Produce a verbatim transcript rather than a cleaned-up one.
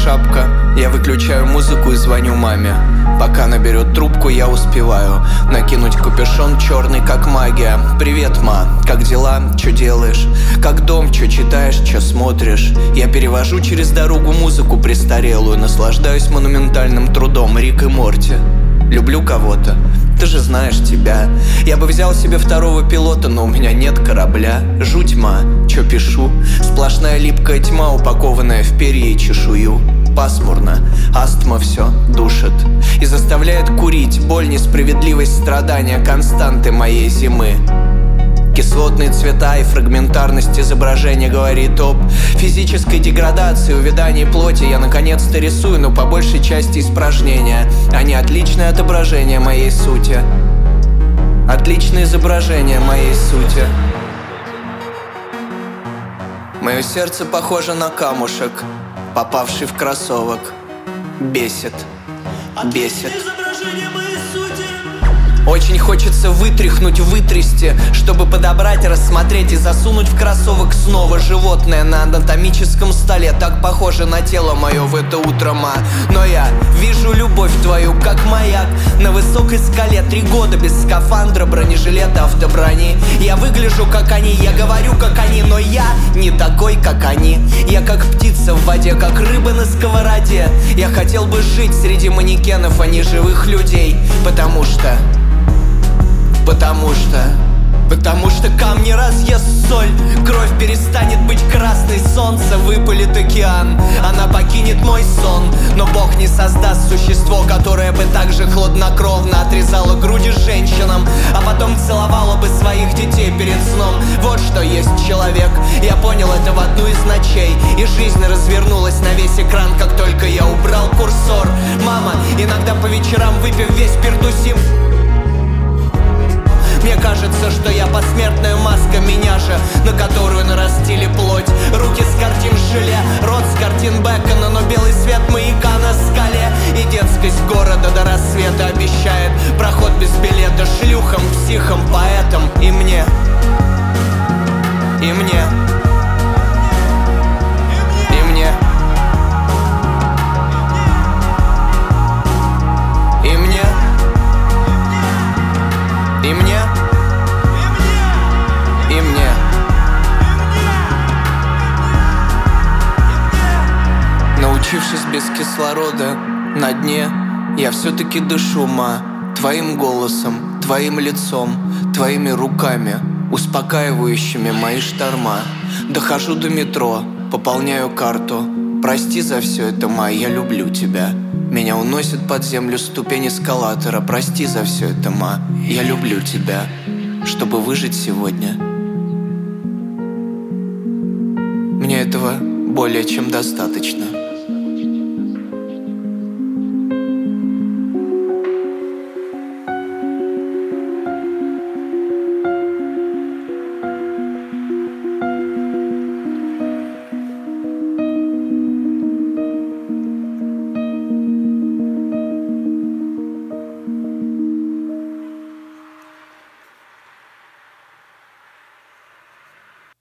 шапка. Я выключаю музыку и звоню маме. Пока она берет трубку, я успеваю накинуть капюшон черный, как магия. Привет, ма, как дела? Чё делаешь? Как дом? Чё читаешь? Чё смотришь? Я перевожу через дорогу музыку престарелую, наслаждаюсь монументальным трудом Рик и Морти. Люблю кого-то, ты же знаешь тебя. Я бы взял себе второго пилота, но у меня нет корабля. Жуть, ма, чё пишу? Сплошная липкая тьма, упакованная в перья и чешую. Пасмурно, астма все душит и заставляет курить. Боль, несправедливость, страдания, константы моей зимы. Кислотные цвета и фрагментарность изображения говорит об физической деградации, увядании плоти. Я наконец-то рисую, но по большей части испражнения. Они отличное отображение моей сути. Отличное изображение моей сути. Мое сердце похоже на камушек, попавший в кроссовок. Бесит, бесит. Очень хочется вытряхнуть, вытрясти, чтобы подобрать, рассмотреть и засунуть в кроссовок снова. Животное на анатомическом столе, так похоже на тело мое в это утро, ма. Но я вижу любовь твою, как маяк на высокой скале. Три года без скафандра, бронежилета, автоброни. Я выгляжу как они, я говорю как они, но я не такой, как они. Я как птица в воде, как рыба на сковороде. Я хотел бы жить среди манекенов, а не живых людей. Потому что... Потому что... Потому что камни разъест соль. Кровь перестанет быть красной, солнце выпалит океан. Она покинет мой сон. Но Бог не создаст существо, которое бы так же хладнокровно отрезало груди женщинам, а потом целовало бы своих детей перед сном. Вот что есть человек. Я понял это в одну из ночей, и жизнь развернулась на весь экран, как только я убрал курсор. Мама, иногда по вечерам, выпив весь пердусим, мне кажется, что я посмертная маска меня же, на которую нарастили плоть. Руки с картин желе, рот с картин Бекона, но белый свет маяка на скале и детскость города до рассвета обещает проход без билета шлюхам, психам, поэтам и мне. И мне. И мне. И мне. И мне. И мне. Научившись без кислорода на дне, я все-таки дышу, ма, твоим голосом, твоим лицом, твоими руками, успокаивающими мои шторма. Дохожу до метро, пополняю карту. Прости за все это, ма, я люблю тебя. Меня уносит под землю ступень эскалатора. Прости за все это, ма, я люблю тебя. Чтобы выжить сегодня, мне этого более чем достаточно.